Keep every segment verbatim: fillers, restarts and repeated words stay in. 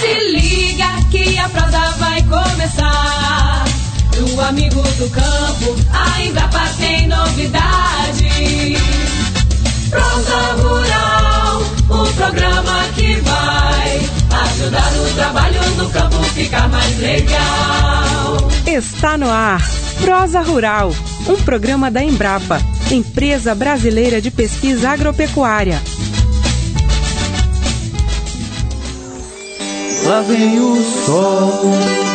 Se liga que a prosa vai começar. O amigo do campo, a Embrapa tem novidade. Prosa Rural, o programa que vai ajudar o trabalho no campo ficar mais legal. Está no ar, Prosa Rural, um programa da Embrapa, Empresa Brasileira de Pesquisa Agropecuária. Lá vem o sol,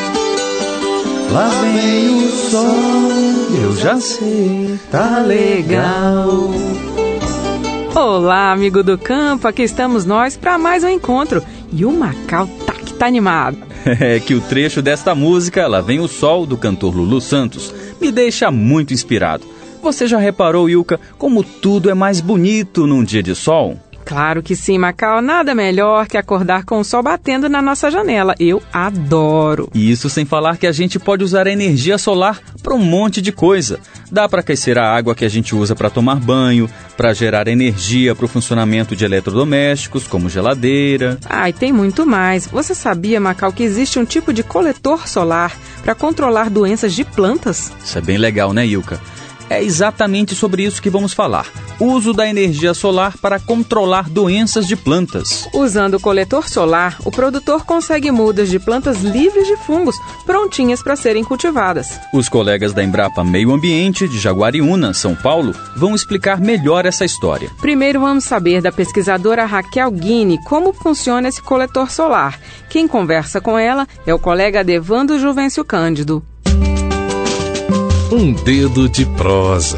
lá vem o sol, eu já sei, tá legal. Olá, amigo do campo, aqui estamos nós para mais um encontro. E o Macau tá que tá animado. É que o trecho desta música, Lá Vem o Sol, do cantor Lulu Santos, me deixa muito inspirado. Você já reparou, Ilka, como tudo é mais bonito num dia de sol? Claro que sim, Macau. Nada melhor que acordar com o sol batendo na nossa janela. Eu adoro. E isso sem falar que a gente pode usar a energia solar para um monte de coisa. Dá para aquecer a água que a gente usa para tomar banho, para gerar energia para o funcionamento de eletrodomésticos, como geladeira. Ah, e tem muito mais. Você sabia, Macau, que existe um tipo de coletor solar para controlar doenças de plantas? Isso é bem legal, né, Ilka? É exatamente sobre isso que vamos falar. Uso da energia solar para controlar doenças de plantas. Usando o coletor solar, o produtor consegue mudas de plantas livres de fungos, prontinhas para serem cultivadas. Os colegas da Embrapa Meio Ambiente, de Jaguariúna, São Paulo, vão explicar melhor essa história. Primeiro vamos saber da pesquisadora Raquel Guini como funciona esse coletor solar. Quem conversa com ela é o colega Adevando Juvencio Cândido. Um dedo de prosa.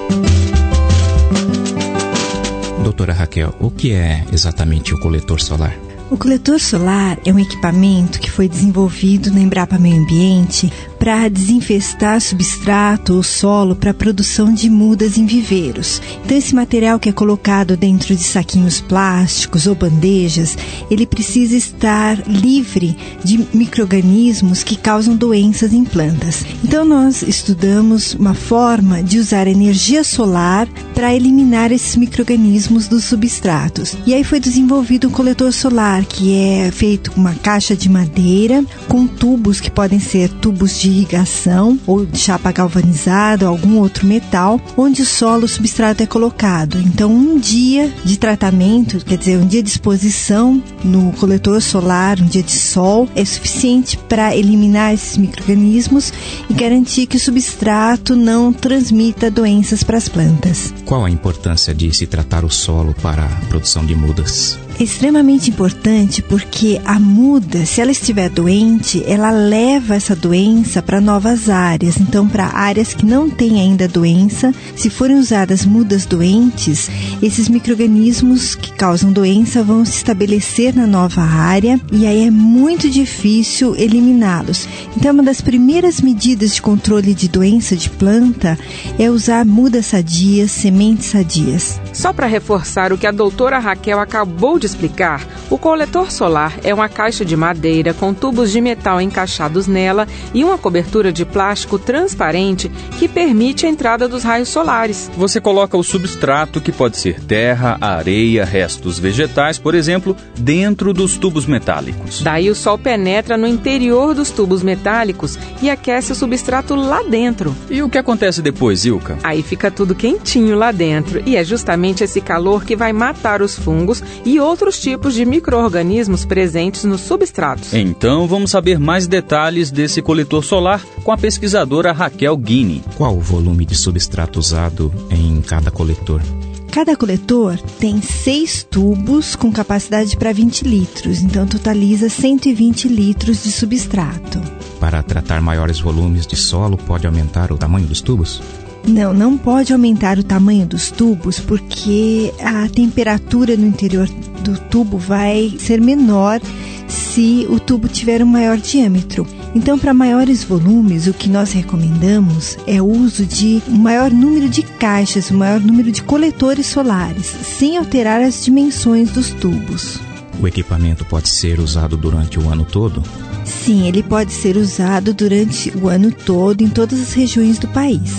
Doutora Raquel, o que é exatamente o coletor solar? O coletor solar é um equipamento que foi desenvolvido na Embrapa Meio Ambiente para desinfestar substrato ou solo para a produção de mudas em viveiros. Então, esse material que é colocado dentro de saquinhos plásticos ou bandejas, ele precisa estar livre de micro-organismos que causam doenças em plantas. Então, nós estudamos uma forma de usar energia solar para eliminar esses micro-organismos dos substratos. E aí foi desenvolvido um coletor solar que é feito com uma caixa de madeira, com tubos que podem ser tubos de irrigação ou de chapa galvanizada ou algum outro metal, onde o solo, o substrato é colocado. Então, um dia de tratamento, quer dizer, um dia de exposição no coletor solar, um dia de sol, é suficiente para eliminar esses micro-organismos e garantir que o substrato não transmita doenças para as plantas. Qual a importância de se tratar o solo para a produção de mudas? É extremamente importante porque a muda, se ela estiver doente, ela leva essa doença para novas áreas. Então, para áreas que não têm ainda doença, se forem usadas mudas doentes, esses micro-organismos que causam doença vão se estabelecer na nova área e aí é muito difícil eliminá-los. Então, uma das primeiras medidas de controle de doença de planta é usar mudas sadias, sementes sadias. Só para reforçar o que a doutora Raquel acabou de explicar, o coletor solar é uma caixa de madeira com tubos de metal encaixados nela e uma cobertura de plástico transparente que permite a entrada dos raios solares. Você coloca o substrato, que pode ser terra, areia, restos vegetais, por exemplo, dentro dos tubos metálicos. Daí o sol penetra no interior dos tubos metálicos e aquece o substrato lá dentro. E o que acontece depois, Ilka? Aí fica tudo quentinho lá dentro e é justamente esse calor que vai matar os fungos e outros tipos de micro-organismos presentes nos substratos. Então vamos saber mais detalhes desse coletor solar com a pesquisadora Raquel Guini. Qual o volume de substrato usado em cada coletor? Cada coletor tem seis tubos com capacidade para vinte litros, então totaliza cento e vinte litros de substrato. Para tratar maiores volumes de solo, pode aumentar o tamanho dos tubos? Não, não pode aumentar o tamanho dos tubos porque a temperatura no interior do tubo vai ser menor se o tubo tiver um maior diâmetro. Então, para maiores volumes, o que nós recomendamos é o uso de um maior número de caixas, um maior número de coletores solares, sem alterar as dimensões dos tubos. O equipamento pode ser usado durante o ano todo? Sim, ele pode ser usado durante o ano todo em todas as regiões do país.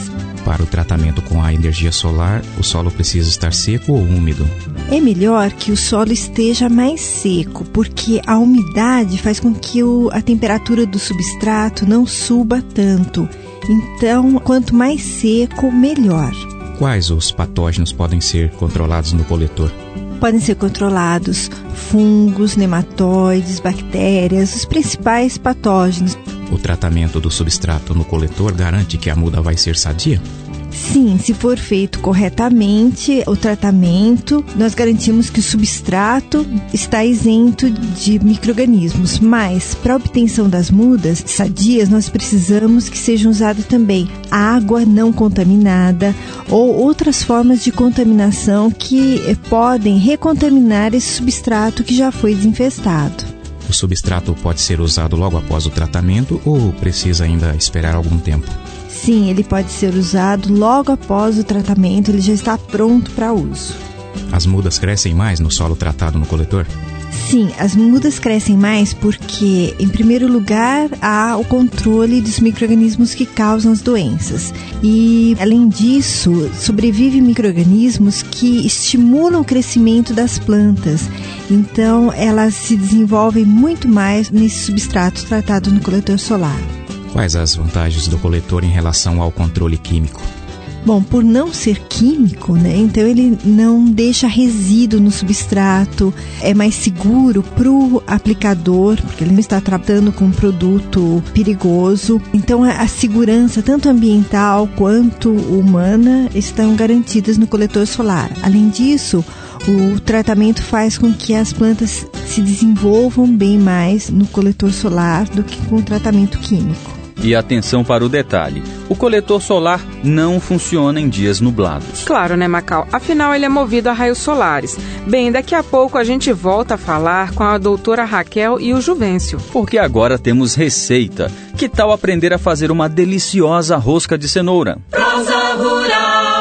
Para o tratamento com a energia solar, o solo precisa estar seco ou úmido? É melhor que o solo esteja mais seco, porque a umidade faz com que o, a temperatura do substrato não suba tanto. Então, quanto mais seco, melhor. Quais os patógenos podem ser controlados no coletor? Podem ser controlados fungos, nematóides, bactérias, os principais patógenos. O tratamento do substrato no coletor garante que a muda vai ser sadia? Sim, se for feito corretamente o tratamento, nós garantimos que o substrato está isento de micro-organismos, mas para a obtenção das mudas sadias, nós precisamos que seja usada também água não contaminada ou outras formas de contaminação que podem recontaminar esse substrato que já foi desinfestado. O substrato pode ser usado logo após o tratamento ou precisa ainda esperar algum tempo? Sim, ele pode ser usado logo após o tratamento, ele já está pronto para uso. As mudas crescem mais no solo tratado no coletor? Sim, as mudas crescem mais porque, em primeiro lugar, há o controle dos micro-organismos que causam as doenças. E, além disso, sobrevivem micro-organismos que estimulam o crescimento das plantas. Então, elas se desenvolvem muito mais nesse substrato tratado no coletor solar. Quais as vantagens do coletor em relação ao controle químico? Bom, por não ser químico, né, então ele não deixa resíduo no substrato, é mais seguro para o aplicador, porque ele não está tratando com um produto perigoso. Então a, a segurança, tanto ambiental quanto humana, estão garantidas no coletor solar. Além disso, o tratamento faz com que as plantas se desenvolvam bem mais no coletor solar do que com o tratamento químico. E atenção para o detalhe, o coletor solar não funciona em dias nublados. Claro, né, Macau? Afinal, ele é movido a raios solares. Bem, daqui a pouco a gente volta a falar com a doutora Raquel e o Juvencio. Porque agora temos receita. Que tal aprender a fazer uma deliciosa rosca de cenoura? Prosa Rural.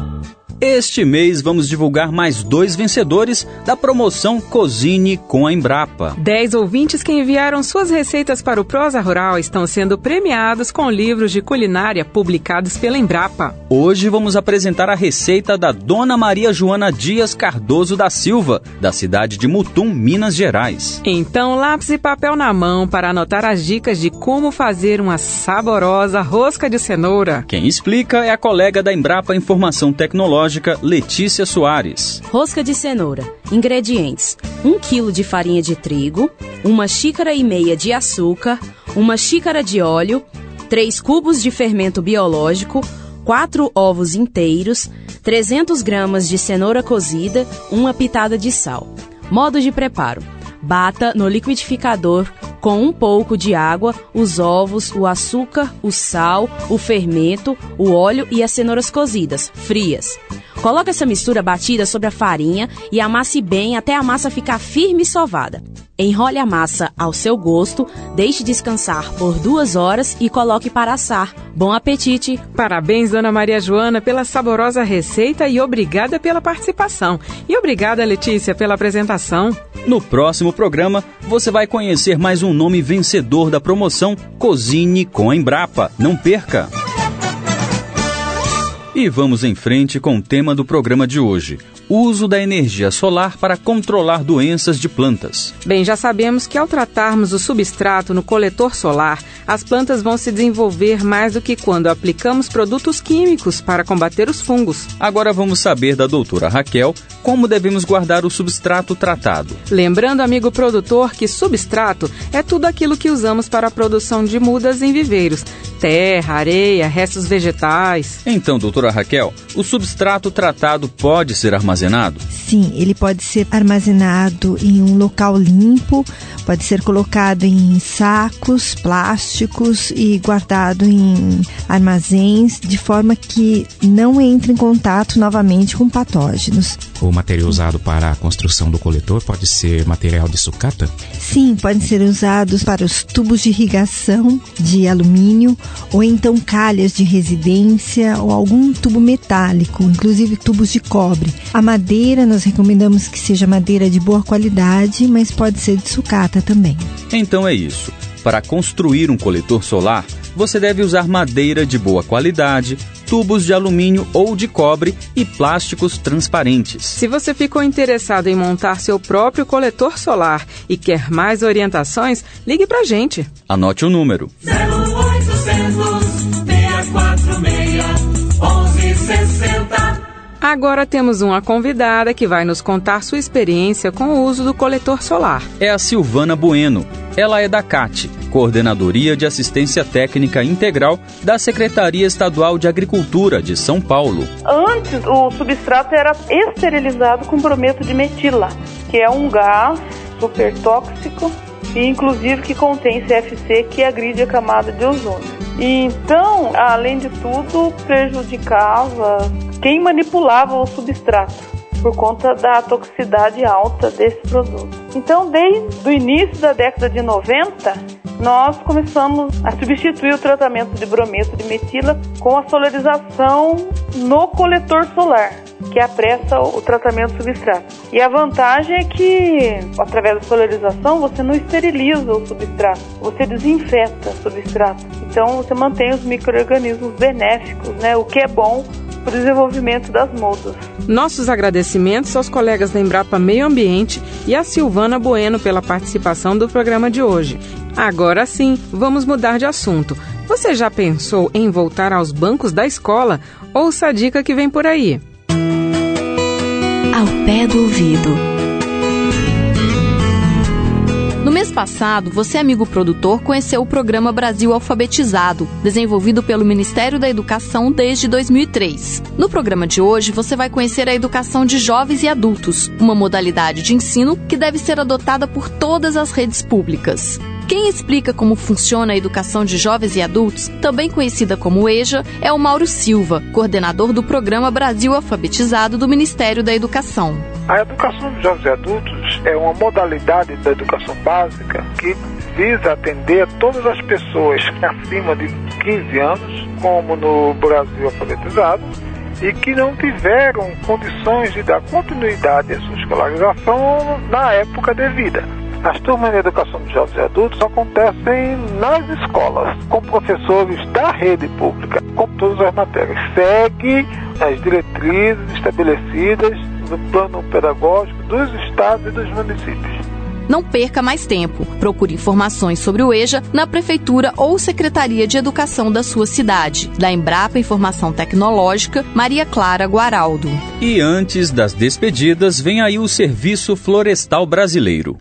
Este mês vamos divulgar mais dois vencedores da promoção Cozinhe com a Embrapa. Dez ouvintes que enviaram suas receitas para o Prosa Rural estão sendo premiados com livros de culinária publicados pela Embrapa. Hoje vamos apresentar a receita da Dona Maria Joana Dias Cardoso da Silva, da cidade de Mutum, Minas Gerais. Então, lápis e papel na mão para anotar as dicas de como fazer uma saborosa rosca de cenoura. Quem explica é a colega da Embrapa Informação Tecnológica, Letícia Soares. Rosca de cenoura. Ingredientes: um quilo de farinha de trigo, uma xícara e meia de açúcar, uma xícara de óleo, três cubos de fermento biológico, quatro ovos inteiros, trezentas gramas de cenoura cozida, uma pitada de sal. Modo de preparo: bata no liquidificador com um pouco de água, os ovos, o açúcar, o sal, o fermento, o óleo e as cenouras cozidas, frias. Coloque essa mistura batida sobre a farinha e amasse bem até a massa ficar firme e sovada. Enrole a massa ao seu gosto, deixe descansar por duas horas e coloque para assar. Bom apetite! Parabéns, Dona Maria Joana, pela saborosa receita e obrigada pela participação. E obrigada, Letícia, pela apresentação. No próximo programa, você vai conhecer mais um nome vencedor da promoção Cozinhe com a Embrapa. Não perca! E vamos em frente com o tema do programa de hoje: uso da energia solar para controlar doenças de plantas. Bem, já sabemos que ao tratarmos o substrato no coletor solar, as plantas vão se desenvolver mais do que quando aplicamos produtos químicos para combater os fungos. Agora vamos saber da doutora Raquel como devemos guardar o substrato tratado. Lembrando, amigo produtor, que substrato é tudo aquilo que usamos para a produção de mudas em viveiros: terra, areia, restos vegetais. Então, doutora Raquel, o substrato tratado pode ser armazenado? Sim, ele pode ser armazenado em um local limpo, pode ser colocado em sacos plásticos e guardado em armazéns, de forma que não entre em contato novamente com patógenos. O material usado para a construção do coletor pode ser material de sucata? Sim, podem ser usados para os tubos de irrigação de alumínio, ou então calhas de residência, ou algum tubo metálico, inclusive tubos de cobre. A madeira, nós recomendamos que seja madeira de boa qualidade, mas pode ser de sucata também. Então é isso. Para construir um coletor solar, você deve usar madeira de boa qualidade, tubos de alumínio ou de cobre e plásticos transparentes. Se você ficou interessado em montar seu próprio coletor solar e quer mais orientações, ligue pra gente. Anote o número. zero oitocentos, seis quatro seis, onze sessenta. Agora temos uma convidada que vai nos contar sua experiência com o uso do coletor solar. É a Silvana Bueno. Ela é da C A T, Coordenadoria de Assistência Técnica Integral da Secretaria Estadual de Agricultura de São Paulo. Antes, o substrato era esterilizado com brometo de metila, que é um gás super tóxico e inclusive que contém C F C, que agride a camada de ozônio. E então, além de tudo, prejudicava quem manipulava o substrato, por conta da toxicidade alta desse produto. Então, desde o início da década de noventa, nós começamos a substituir o tratamento de brometo de metila com a solarização no coletor solar, que apressa o tratamento do substrato. E a vantagem é que, através da solarização, você não esteriliza o substrato, você desinfeta o substrato. Então, você mantém os micro-organismos benéficos, né, o que é bom para o desenvolvimento das mudas. Nossos agradecimentos aos colegas da Embrapa Meio Ambiente e a Silvana Bueno pela participação do programa de hoje. Agora sim, vamos mudar de assunto. Você já pensou em voltar aos bancos da escola? Ouça a dica que vem por aí. Ao pé do ouvido. No mês passado, você, amigo produtor, conheceu o programa Brasil Alfabetizado, desenvolvido pelo Ministério da Educação desde dois mil e três. No programa de hoje, você vai conhecer a educação de jovens e adultos, uma modalidade de ensino que deve ser adotada por todas as redes públicas. Quem explica como funciona a educação de jovens e adultos, também conhecida como EJA, é o Mauro Silva, coordenador do programa Brasil Alfabetizado do Ministério da Educação. A educação de jovens e adultos é uma modalidade da educação básica que visa atender a todas as pessoas acima de quinze anos, como no Brasil Alfabetizado, e que não tiveram condições de dar continuidade à sua escolarização na época devida. As turmas de educação de jovens e adultos acontecem nas escolas, com professores da rede pública, com todas as matérias. Segue as diretrizes estabelecidas no plano pedagógico dos estados e dos municípios. Não perca mais tempo. Procure informações sobre o EJA na Prefeitura ou Secretaria de Educação da sua cidade. Da Embrapa Informação Tecnológica, Maria Clara Guaraldo. E antes das despedidas, vem aí o Serviço Florestal Brasileiro.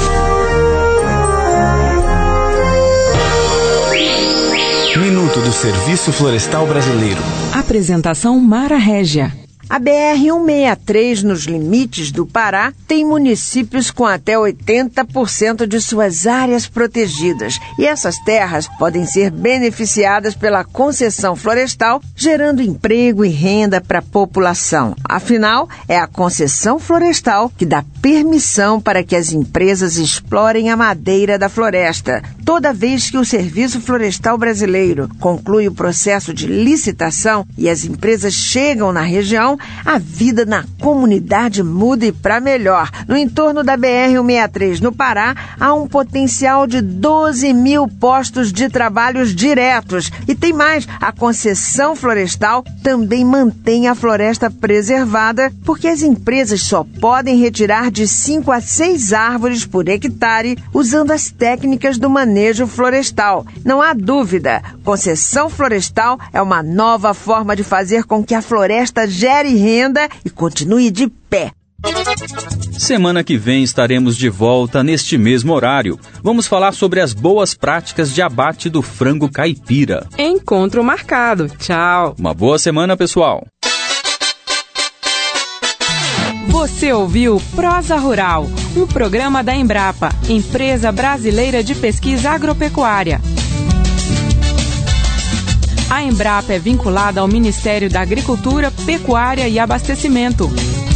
Minuto do Serviço Florestal Brasileiro. Apresentação Mara Régia. A B R cento e sessenta e três, nos limites do Pará, tem municípios com até oitenta por cento de suas áreas protegidas. E essas terras podem ser beneficiadas pela concessão florestal, gerando emprego e renda para a população. Afinal, é a concessão florestal que dá permissão para que as empresas explorem a madeira da floresta. Toda vez que o Serviço Florestal Brasileiro conclui o processo de licitação e as empresas chegam na região, a vida na comunidade muda e para melhor. No entorno da B R cento e sessenta e três, no Pará, há um potencial de doze mil postos de trabalhos diretos. E tem mais, a concessão florestal também mantém a floresta preservada, porque as empresas só podem retirar de cinco a seis árvores por hectare usando as técnicas do manejo florestal. Não há dúvida, concessão florestal é uma nova forma de fazer com que a floresta gere renda e continue de pé. Semana que vem estaremos de volta neste mesmo horário. Vamos falar sobre as boas práticas de abate do frango caipira. Encontro marcado. Tchau. Uma boa semana, pessoal. Você ouviu Prosa Rural, um programa da Embrapa, Empresa Brasileira de Pesquisa Agropecuária. A Embrapa é vinculada ao Ministério da Agricultura, Pecuária e Abastecimento.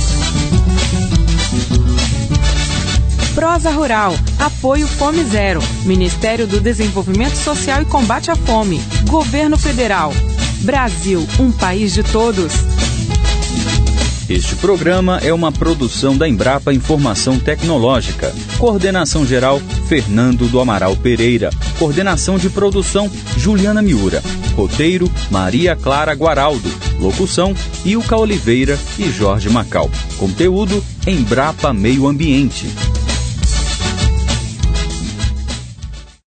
Prosa Rural, apoio Fome Zero, Ministério do Desenvolvimento Social e Combate à Fome, Governo Federal. Brasil, um país de todos. Este programa é uma produção da Embrapa Informação Tecnológica. Coordenação geral, Fernando do Amaral Pereira. Coordenação de produção, Juliana Miura. Roteiro, Maria Clara Guaraldo. Locução, Ilka Oliveira e Jorge Macau. Conteúdo, Embrapa Meio Ambiente.